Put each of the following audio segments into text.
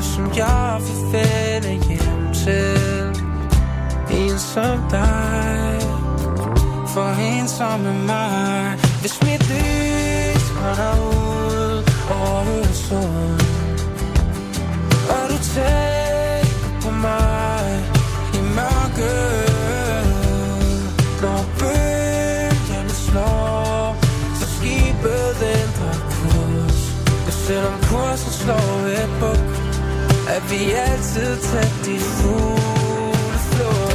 som jeg vil vende hjem til. En som dig, for en som er mig. Hvis mit lys brænder ud over Øresund, og du tænker på mig i mørket, når bølgerne slår, så skibet ændrer kurs. Og selvom kursen slår et buk, er vi altid tæt i fugle flå.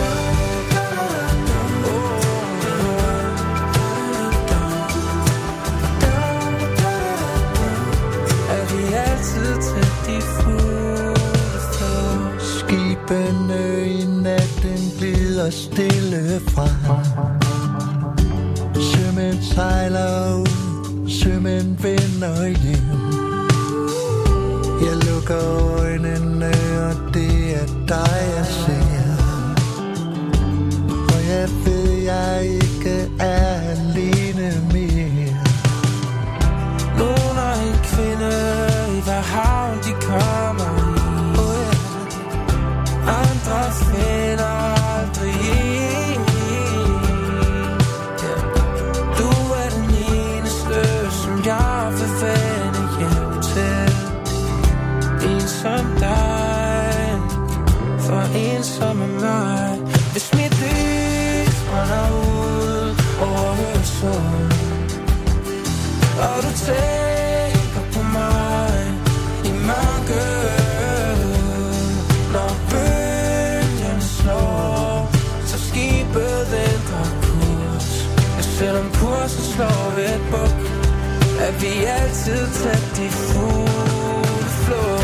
Skibene i natten glider stille frem. Sømænd sejler ud, sømænd vender hjem. Jeg lukker øjnene, og det er dig, jeg ser. Og jeg ved, jeg ikke er alene mere. Nogen er en kvinde i hver havn, de kommer i. Andre finder aldrig en. Du er den eneste, som jeg vil vende hjem til. En som dig, for en som er mig. Hvis mit lys brænder ud over Øresund, og du tænker på mig i mørket, når bølgerne slår, så skibet ændrer kurs. Og selvom kursen slår ved et buk, er vi altid tæt i fugle flå.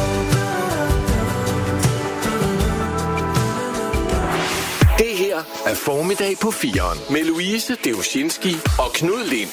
Det her er Formiddag på 4'eren med Louise Deuscinski og Knud Lind.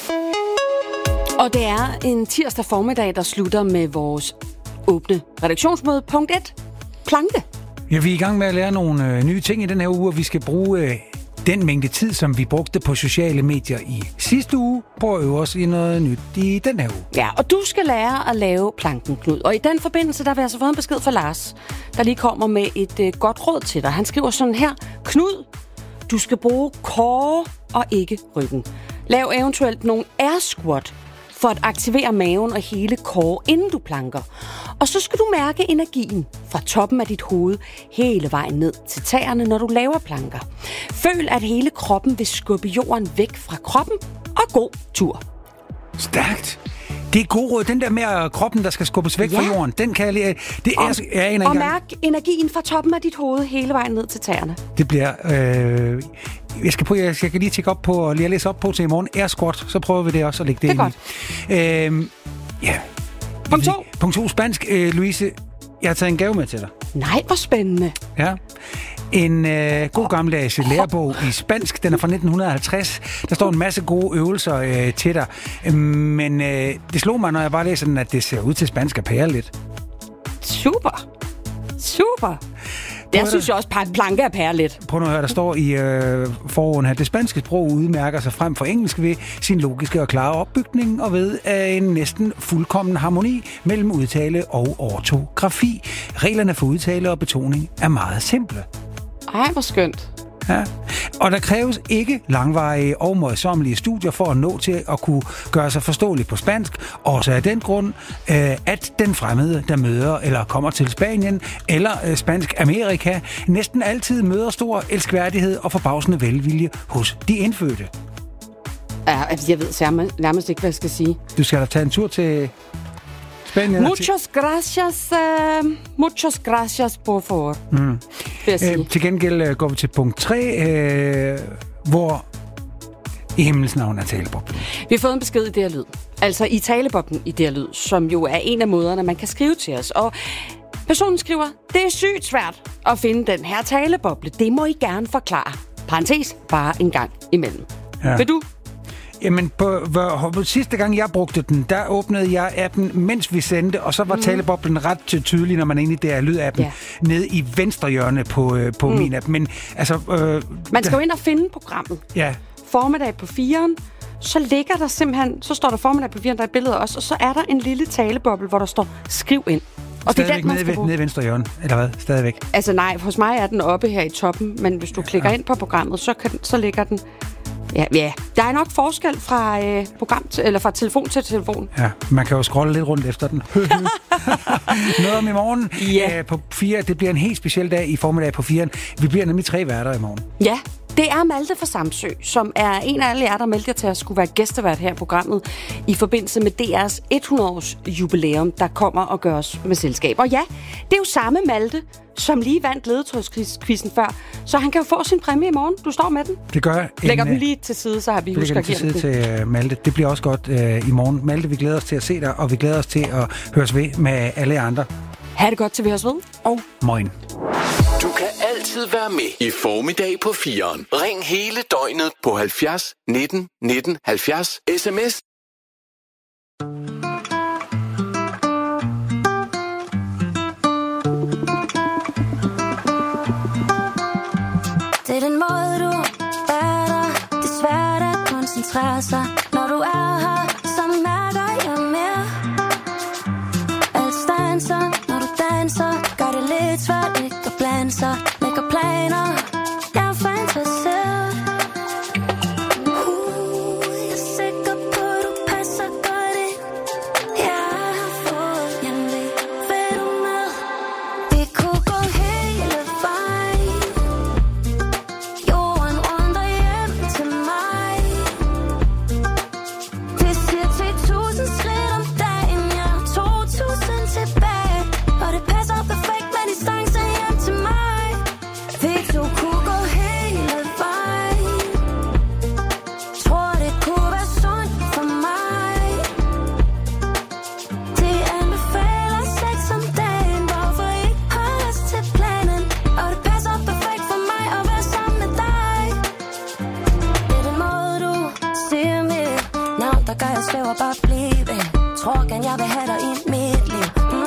Og det er en tirsdag formiddag, der slutter med vores åbne redaktionsmøde. Punkt 1. Planke. Ja, vi er i gang med at lære nogle nye ting i den her uge, og vi skal bruge den mængde tid, som vi brugte på sociale medier i sidste uge, på at øve os i noget nyt i den her uge. Ja, og du skal lære at lave planken, Knud. Og i den forbindelse, der vil jeg så få en besked fra Lars, der lige kommer med et godt råd til dig. Han skriver sådan her: Knud, du skal bruge core og ikke ryggen. Lav eventuelt nogle air squat for at aktivere maven og hele core, inden du planker. Og så skal du mærke energien fra toppen af dit hoved hele vejen ned til tæerne, når du laver planker. Føl, at hele kroppen vil skubbe jorden væk fra kroppen, og god tur. Stærkt. Det er god råd. Den der med kroppen, der skal skubbes væk fra jorden, den kan jeg lide. Det er og mærk energien fra toppen af dit hoved hele vejen ned til tæerne. Det bliver... Jeg skal lige tjekke op på og lige læse op på til i morgen. Air squat, så prøver vi det også at lægge det ind. Det er godt. Ja. Punkt 2. Punkt 2. Spansk. Louise, jeg har taget en gave med til dig. Nej, hvor spændende. Ja. En god gammeldags lærebog i spansk. Den er fra 1950. Der står en masse gode øvelser til dig. Men det slog mig, når jeg bare læser den, at det ser ud til spansk at pære lidt. Super. Super. Jeg synes jo også, at planke er pære lidt. Prøv nu at høre, der står i fororden her: det spanske sprog udmærker sig frem for engelsk ved sin logiske og klare opbygning og ved en næsten fuldkommen harmoni mellem udtale og ortografi. Reglerne for udtale og betoning er meget simple. Ej, hvor skønt. Ja. Og der kræves ikke langvarige og møjsommelige studier for at nå til at kunne gøre sig forståelig på spansk. Også af den grund, at den fremmede, der møder eller kommer til Spanien eller Spansk Amerika, næsten altid møder stor elskværdighed og forbavsende velvilje hos de indfødte. Ja, jeg ved nærmest ikke, hvad jeg skal sige. Du skal da tage en tur til Spanien. Muchas gracias por favor. Til gengæld går vi til punkt 3, hvor i himlens navn er taleboblen. Vi har fået en besked i det her lyd. Altså i taleboblen i det her lyd, som jo er en af måderne, man kan skrive til os. Og personen skriver: det er sygt svært at finde den her taleboble. Det må I gerne forklare. Parentes, bare en gang imellem. Ja. Vil du? Jamen, på sidste gang jeg brugte den, der åbnede jeg appen, mens vi sendte, og så var taleboblen ret tydelig, når man er inde i det her lydappen, nede i venstre hjørne på min app. Men altså... man skal jo ind og finde programmet. Ja. Formiddag på 4'eren, så ligger der simpelthen, så står der formiddag på 4'eren, der er et billede også, og så er der en lille taleboble, hvor der står skriv ind. Og det er stadigvæk nede i venstre hjørne, eller hvad? Stadigvæk? Altså nej, hos mig er den oppe her i toppen, men hvis du klikker ind på programmet, så ligger den... Ja, der er nok forskel fra fra telefon til telefon. Ja, man kan jo scrolle lidt rundt efter den. Noget om i morgen på 4. Det bliver en helt speciel dag i formiddag på 4. Vi bliver nemlig 3 værter i morgen. Ja, det er Malte fra Samsø, som er en af alle jer, der meldte jer til at skulle være gæstevært her i programmet i forbindelse med DR's 100-års jubilæum, der kommer og gøres med selskab. Og ja, det er jo samme Malte, som lige vandt ledetrådskvisten før, så han kan jo få sin præmie i morgen. Du står med den. Det gør jeg. Lægger den lige til side, så har vi husket at give den til Malte. Det bliver også godt i morgen. Malte, vi glæder os til at se dig, og vi glæder os til at høres ved med alle andre. Ha' det godt til vi høres ved. Og moin. Du kan altid være med i Formiddag på 4'eren. Ring hele døgnet på 70 19 19 70. SMS. Det er den måde, du er der. Det er svært at koncentrere sig, når du er her, så mærker jeg mere. Alt stanser, når du danser, gør det lidt svært ikke at blande sig. Lægger planer, jeg er fantaseret. Jeg er sikker på, du passer godt ind. Jeg har fået hjemlig, vil du med? Vi kunne gå hele vejen. Jorden rundt og hjem til mig. Det siger 10.000 skridt om dagen, jeg er 2.000 tilbage. Og det passer perfekt med distance hjem til mig. Vi to kunne gå hele vejen. Tror det kunne være sundt for mig. Det anbefaler sex om dagen. Hvorfor ikke holde os til planen? Og det passer perfekt for mig at være sammen med dig. Det er den måde du siger mit navn, der gør jeg svæver bare blive. Tror gerne jeg vil have dig i mit liv.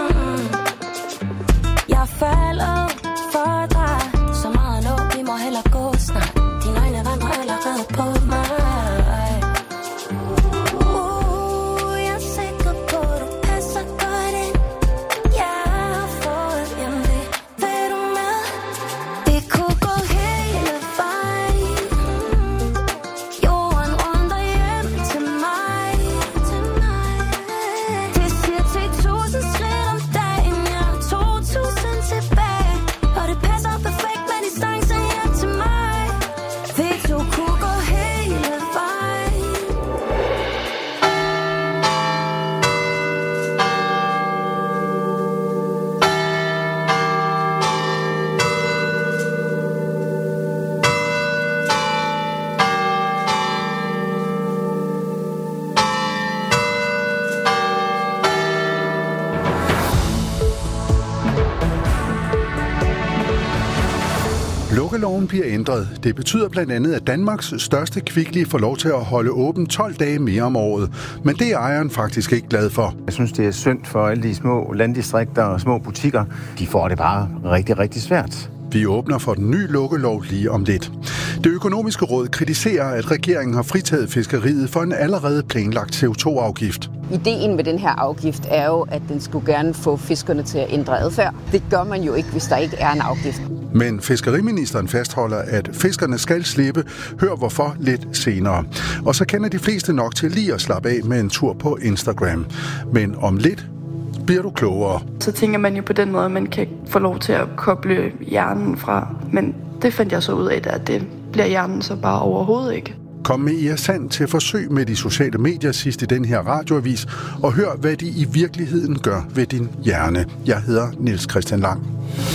Jeg falder for dig. Så meget nu, vi må hellere gå snart. Dine øjne vandrer allerede på mig. Jeg er sikker på, du passer godt ind. Jeg har fået hjemlig, vil du med? Vi kunne gå hele vejen. Jorden rundt og hjem til mig. Det siger 10.000 skridt om dagen, jeg er 2.000 tilbage. Og det passer perfekt med distance hjem til mig. Vi to kunne gå hele vejen. Lukkeloven bliver ændret. Det betyder blandt andet, at Danmarks største Kvickly får lov til at holde åben 12 dage mere om året. Men det er ejeren faktisk ikke glad for. Jeg synes, det er synd for alle de små landdistrikter og små butikker. De får det bare rigtig, rigtig svært. Vi åbner for den nye lukkelov lige om lidt. Det økonomiske råd kritiserer, at regeringen har fritaget fiskeriet for en allerede planlagt CO2-afgift. Ideen med den her afgift er jo, at den skulle gerne få fiskerne til at ændre adfærd. Det gør man jo ikke, hvis der ikke er en afgift. Men fiskeriministeren fastholder, at fiskerne skal slippe. Hør hvorfor lidt senere. Og så kender de fleste nok til lige at slappe af med en tur på Instagram. Men om lidt bliver du klogere. Så tænker man jo på den måde, at man kan få lov til at koble hjernen fra. Men det fandt jeg så ud af, at det bliver hjernen så bare overhovedet ikke. Kom med Ia Sand til forsøg med de sociale medier sidst i den her radioavis, og hør, hvad de i virkeligheden gør ved din hjerne. Jeg hedder Niels Christian Lang.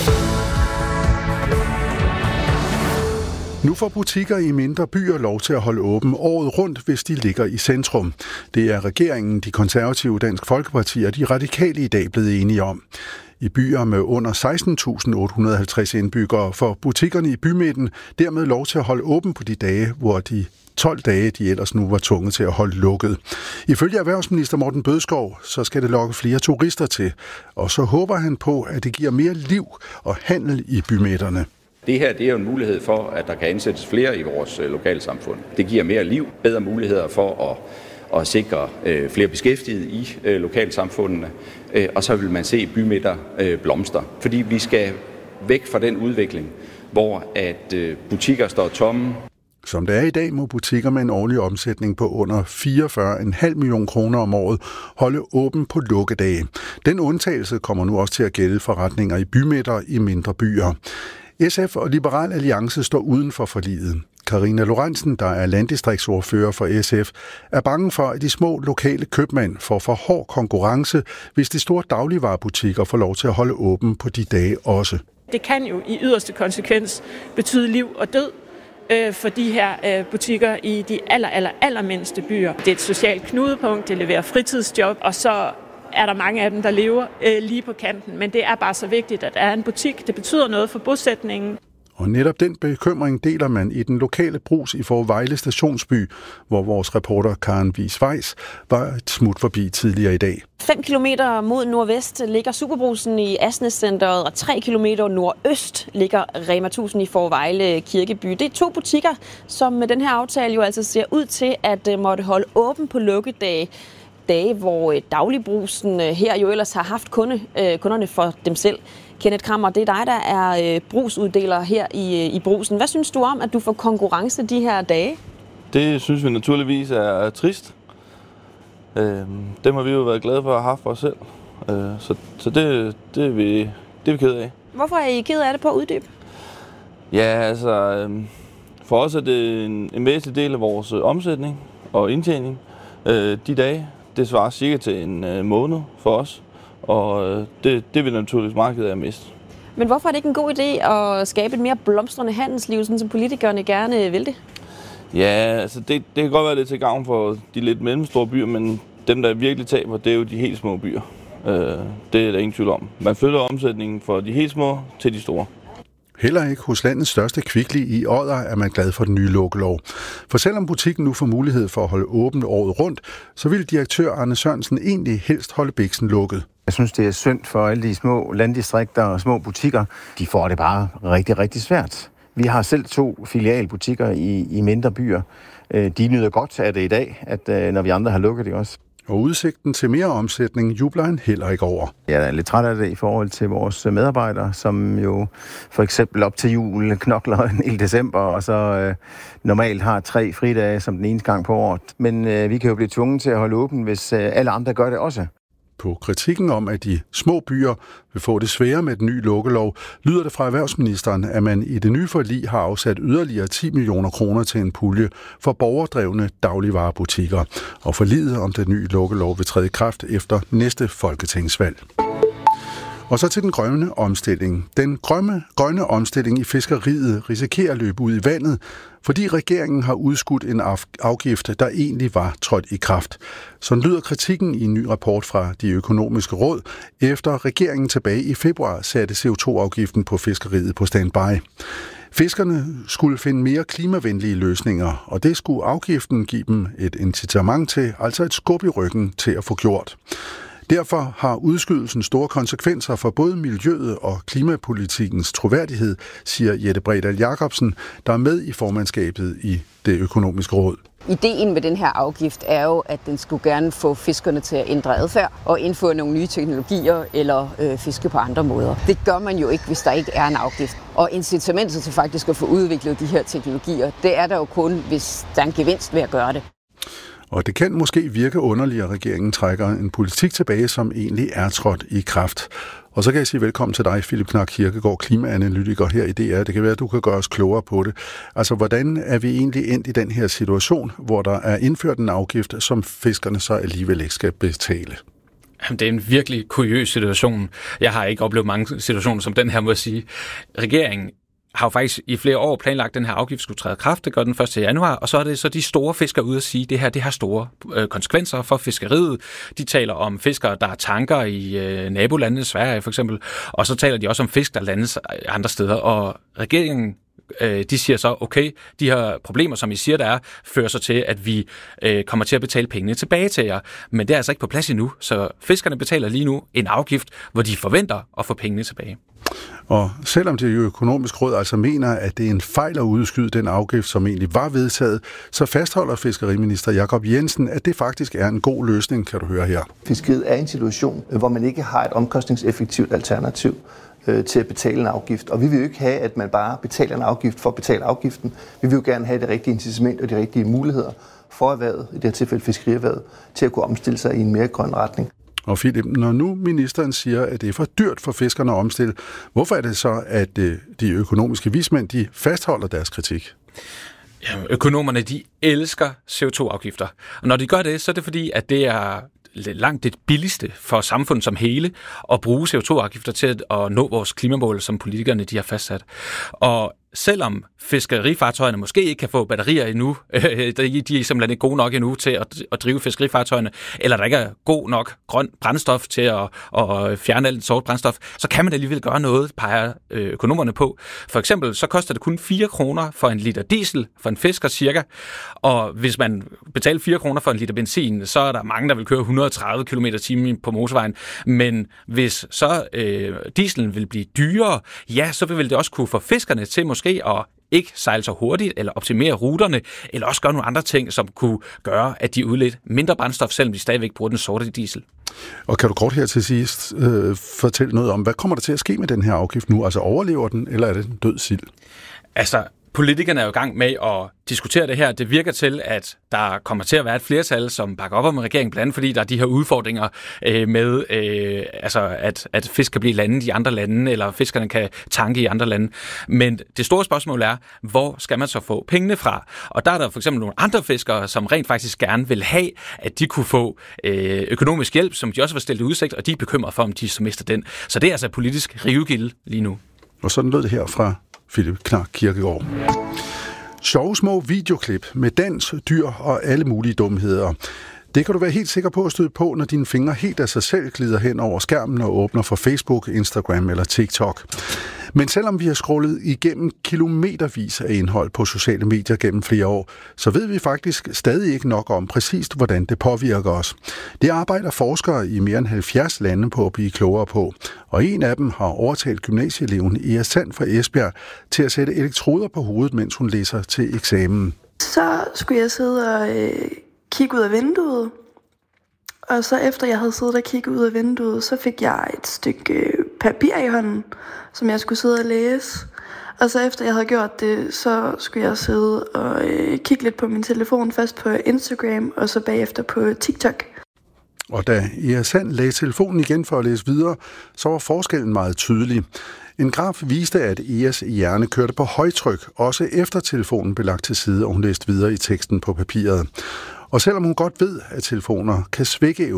Nu får butikker i mindre byer lov til at holde åben året rundt, hvis de ligger i centrum. Det er regeringen, de konservative, Dansk Folkeparti og de radikale i dag blevet enige om. I byer med under 16.850 indbyggere får butikkerne i bymidten dermed lov til at holde åben på de dage, hvor de 12 dage, de ellers nu var tvunget til at holde lukket. Ifølge erhvervsminister Morten Bødskov, så skal det lokke flere turister til. Og så håber han på, at det giver mere liv og handel i bymidterne. Det her det er jo en mulighed for, at der kan ansættes flere i vores lokalsamfund. Det giver mere liv, bedre muligheder for og sikre flere beskæftigede i lokalsamfundene. Og så vil man se bymidter blomstre. Fordi vi skal væk fra den udvikling, hvor at butikker står tomme. Som det er i dag, må butikker med en årlig omsætning på under 44,5 millioner kroner om året holde åben på lukkedage. Den undtagelse kommer nu også til at gælde forretninger i bymidter i mindre byer. SF og Liberal Alliance står uden for forliget. Karina Lorentzen, der er landdistriktsordfører for SF, er bange for, at de små lokale købmænd får for hård konkurrence, hvis de store dagligvarebutikker får lov til at holde åben på de dage også. Det kan jo i yderste konsekvens betyde liv og død for de her butikker i de allermindste byer. Det er et socialt knudepunkt, det leverer fritidsjob, og så er der mange af dem, der lever lige på kanten. Men det er bare så vigtigt, at der er en butik. Det betyder noget for bosætningen. Og netop den bekymring deler man i den lokale Brugs i Vejle Stationsby, hvor vores reporter Karen Wies-Weiss var et smut forbi tidligere i dag. 5 kilometer mod nordvest ligger Superbrugsen i Asnæscenteret, og 3 kilometer nordøst ligger Rema 1000 i Vejle Kirkeby. Det er 2 butikker, som med den her aftale jo altså ser ud til at måtte holde åben på lukkedage. Dage, hvor Dagligbrusen her jo ellers har haft kunderne for dem selv. Kenneth Krammer, det er dig, der er brugsuddeler her i Brugsen. Hvad synes du om, at du får konkurrence de her dage? Det synes vi naturligvis er trist. Dem har vi jo været glade for at have haft for os selv. Så det er vi ked af. Hvorfor er I ked af det på at uddybe? Ja, altså for os er det en væsentlig del af vores omsætning og indtjening. De dage, det svarer cirka til en måned for os. Og det vil naturligvis meget ked af at miste. Men hvorfor er det ikke en god idé at skabe et mere blomstrende handelsliv, sådan som politikerne gerne vil det? Ja, altså det kan godt være lidt til gavn for de lidt mellemstore byer, men dem, der virkelig taber, det er jo de helt små byer. Det er der ingen tvivl om. Man flytter omsætningen fra de helt små til de store. Heller ikke hos landets største Kvickly i Odder er man glad for den nye lukkelov. For selvom butikken nu får mulighed for at holde åbent året rundt, så vil direktør Arne Sørensen egentlig helst holde biksen lukket. Jeg synes, det er synd for alle de små landdistrikter og små butikker. De får det bare rigtig, rigtig svært. Vi har selv 2 filialbutikker i mindre byer. De nyder godt af det i dag, at når vi andre har lukket det også. Og udsigten til mere omsætning jubler han heller ikke over. Jeg er lidt træt af det i forhold til vores medarbejdere, som jo for eksempel op til jul knokler en hel december, og så normalt har 3 fridage som den ene gang på året. Men vi kan jo blive tvunget til at holde åben, hvis alle andre gør det også. På kritikken om, at de små byer vil få det sværere med den nye lukkelov, lyder det fra erhvervsministeren, at man i det nye forlig har afsat yderligere 10 millioner kroner til en pulje for borgerdrevne dagligvarebutikker. Og forliget om den nye lukkelov vil træde i kraft efter næste folketingsvalg. Og så til den grønne omstilling. Den grønne omstilling i fiskeriet risikerer at løbe ud i vandet, fordi regeringen har udskudt en afgift, der egentlig var trådt i kraft. Sådan lyder kritikken i en ny rapport fra De Økonomiske Råd, efter regeringen tilbage i februar satte CO2-afgiften på fiskeriet på standby. Fiskerne skulle finde mere klimavenlige løsninger, og det skulle afgiften give dem et incitament til, altså et skub i ryggen til at få gjort. Derfor har udskydelsen store konsekvenser for både miljøet og klimapolitikkens troværdighed, siger Jette Bredal Jacobsen, der er med i formandskabet i Det Økonomiske Råd. Ideen med den her afgift er jo, at den skulle gerne få fiskerne til at ændre adfærd og indføre nogle nye teknologier eller fiske på andre måder. Det gør man jo ikke, hvis der ikke er en afgift. Og incitamentet til faktisk at få udviklet de her teknologier, det er der jo kun, hvis der er en gevinst ved at gøre det. Og det kan måske virke underligt, at regeringen trækker en politik tilbage, som egentlig er trådt i kraft. Og så kan jeg sige velkommen til dig, Philip Knak Kirkegaard, klimaanalytiker her i DR. Det kan være, at du kan gøre os klogere på det. Altså, hvordan er vi egentlig endt i den her situation, hvor der er indført en afgift, som fiskerne så alligevel ikke skal betale? Det er en virkelig kuriøs situation. Jeg har ikke oplevet mange situationer som den her, må jeg sige. Regeringen har jo faktisk i flere år planlagt, at den her afgift skulle træde i kraft. Det gør den 1. januar, og så er det så de store fiskere ude at sige, at det her det har store konsekvenser for fiskeriet. De taler om fiskere, der er tanker i nabolandene, Sverige for eksempel, og så taler de også om fisk, der landes andre steder. Og regeringen de siger så, okay, de her problemer, som I siger, der er, fører så til, at vi kommer til at betale pengene tilbage til jer. Men det er altså ikke på plads endnu, så fiskerne betaler lige nu en afgift, hvor de forventer at få pengene tilbage. Og selvom det økonomiske råd altså mener, at det er en fejl at udskyde den afgift, som egentlig var vedtaget, så fastholder fiskeriminister Jakob Jensen, at det faktisk er en god løsning, kan du høre her. Fiskeriet er en situation, hvor man ikke har et omkostningseffektivt alternativ til at betale en afgift. Og vi vil jo ikke have, at man bare betaler en afgift for at betale afgiften. Vi vil jo gerne have det rigtige incitament og de rigtige muligheder for erhvervet, i det her tilfælde fiskerierhvervet, til at kunne omstille sig i en mere grøn retning. Og Philip, når nu ministeren siger, at det er for dyrt for fiskerne at omstille, hvorfor er det så, at de økonomiske vismænd, de fastholder deres kritik? Ja, økonomerne, de elsker CO2-afgifter. Og når de gør det, så er det fordi, at det er langt det billigste for samfundet som hele at bruge CO2-afgifter til at nå vores klimamål, som politikerne de har fastsat. Og selvom fiskerifartøjerne måske ikke kan få batterier endnu, de er simpelthen ikke gode nok endnu til at drive fiskerifartøjerne, eller der ikke er god nok grøn brændstof til at fjerne alt det sort brændstof, så kan man alligevel gøre noget, peger økonomerne på. For eksempel så koster det kun 4 kroner for en liter diesel for en fisker cirka, og hvis man betaler 4 kroner for en liter benzin, så er der mange, der vil køre 130 km/t på motorvejen. Men hvis så dieselen vil blive dyrere, ja, så vil det også kunne få fiskerne til måske at ikke sejle så hurtigt, eller optimere ruterne, eller også gøre nogle andre ting, som kunne gøre, at de udledte mindre brændstof, selvom de stadigvæk bruger den sorte diesel. Og kan du kort her til sidst fortælle noget om, hvad kommer der til at ske med den her afgift nu? Altså overlever den, eller er det en død sild? Altså, politikerne er jo i gang med at diskutere det her. Det virker til, at der kommer til at være et flertal, som bakker op om regeringen, blandt andet fordi der er de her udfordringer med, at fisk kan blive landet i andre lande, eller fiskerne kan tanke i andre lande. Men det store spørgsmål er, hvor skal man så få pengene fra? Og der er der for eksempel nogle andre fiskere, som rent faktisk gerne vil have, at de kunne få økonomisk hjælp, som de også var stillet i udsigt, og de er bekymrede for, om de så mister den. Så det er altså politisk rivegilde lige nu. Og sådan lød det her fra Philip Knark Kirkegaard. Sjove små videoklip med dans, dyr og alle mulige dumheder. Det kan du være helt sikker på at støde på, når dine fingre helt af sig selv glider hen over skærmen og åbner for Facebook, Instagram eller TikTok. Men selvom vi har scrollet igennem kilometervis af indhold på sociale medier gennem flere år, så ved vi faktisk stadig ikke nok om præcist, hvordan det påvirker os. Det arbejder forskere i mere end 70 lande på at blive klogere på, og en af dem har overtalt gymnasieeleven Ea Sand fra Esbjerg til at sætte elektroder på hovedet, mens hun læser til eksamen. Så skulle jeg sidde og kigge ud af vinduet, og så efter jeg havde siddet og kigget ud af vinduet, så fik jeg et stykke papir i hånden, som jeg skulle sidde og læse. Og så efter jeg havde gjort det, så skulle jeg sidde og kigge lidt på min telefon, først på Instagram, og så bagefter på TikTok. Og da Ea Sand lagde telefonen igen for at læse videre, så var forskellen meget tydelig. En graf viste, at Eas hjerne kørte på højtryk, også efter telefonen blev lagt til side, og hun læste videre i teksten på papiret. Og selvom hun godt ved, at telefoner kan svække